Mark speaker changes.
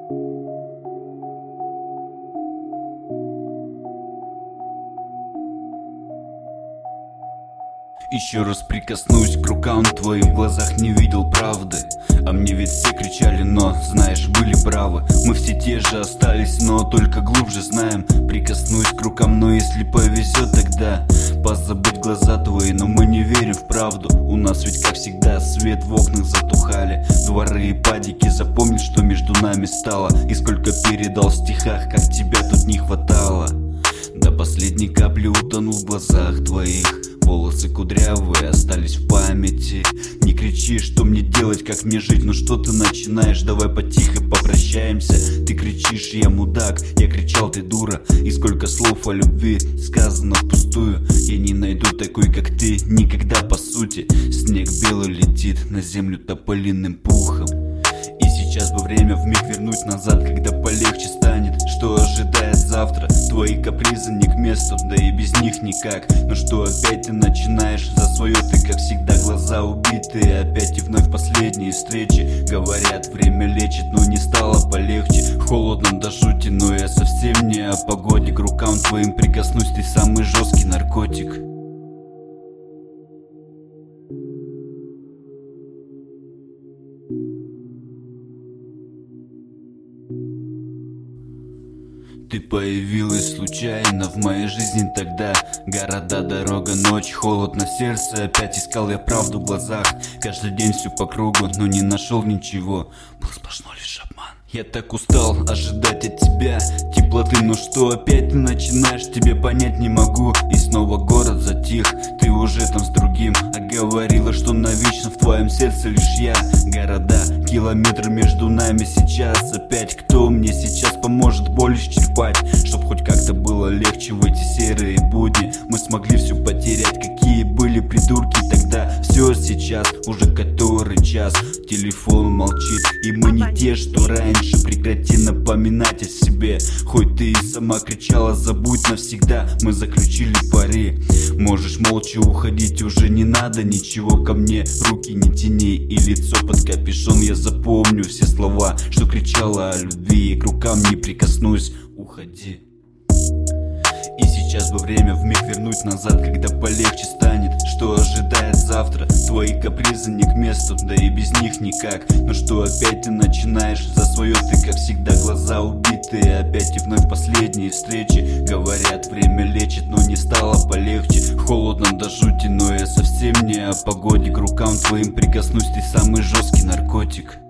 Speaker 1: Еще раз прикоснусь к рукам твоим, в глазах не видел правды. А мне ведь все кричали, но, знаешь, были правы. Мы все те же остались, но только глубже знаем. Прикоснусь к рукам, но если повезет, тогда позабыть глаза твои, но мы не верим в правду. У нас ведь, как всегда, свет в окнах затухали, дворы и падики. Запомни, что между нами стало, и сколько передал в стихах, как тебя тут не хватало. До последней капли утонул в глазах твоих. Волосы кудрявые остались в памяти. Не кричи, что мне делать, как мне жить. Ну что ты начинаешь, давай потихо попрощаемся. Ты кричишь, я мудак, я кричал, ты дура. И сколько слов о любви сказано впустую. Я не найду такой, как ты, никогда по сути. Снег белый летит на землю тополиным пухом. И сейчас бы время вмиг вернуть назад, когда полегче станет. Что ожидает завтра? Твои капризы не к месту, да и без них никак. Но что опять ты начинаешь за свое? Ты, как всегда, глаза убитые. Опять и вновь последние встречи. Говорят, время лечит, но не стало полегче. Холодно до жути, но я совсем не о погоде. К рукам твоим прикоснусь, ты самый жесткий наркотик. Ты появилась случайно в моей жизни тогда. Города, дорога, ночь, холод на сердце. Опять искал я правду в глазах. Каждый день все по кругу, но не нашел ничего. Был сплошной лишь обман. Я так устал ожидать от тебя теплоты. Но что опять ты начинаешь, тебе понять не могу. И снова город затих, ты уже там с другим. А говорила, что навечно в твоем сердце лишь я. Города, километры между нами сейчас. Опять кто мне сейчас поможет боль исчерпать, чтоб хоть как-то было легче в эти серые будни. Мы смогли все потерять, какие были придурки тогда. Все сейчас, уже который час. Телефон молчит, и мы не те, что раньше. Прекрати напоминать о себе. Хоть ты и сама кричала, забудь навсегда. Мы заключили пари. Можешь молча уходить, уже не надо ничего ко мне. Руки не тяни и лицо под капюшон. Я запомню все слова, что кричала о любви. И к рукам не прикоснусь, уходи. И сейчас бы время вмиг вернуть назад, когда полегче станет. Что ожидает завтра? Твои капризы не к месту, да и без них никак. Но что опять ты начинаешь за свое? Ты, как всегда, глаза убитые. Опять и вновь последние встречи. Говорят, время лечит, но не стало полегче. Холодно до жути, но я совсем не о погоде. К рукам твоим прикоснусь, ты самый жесткий наркотик.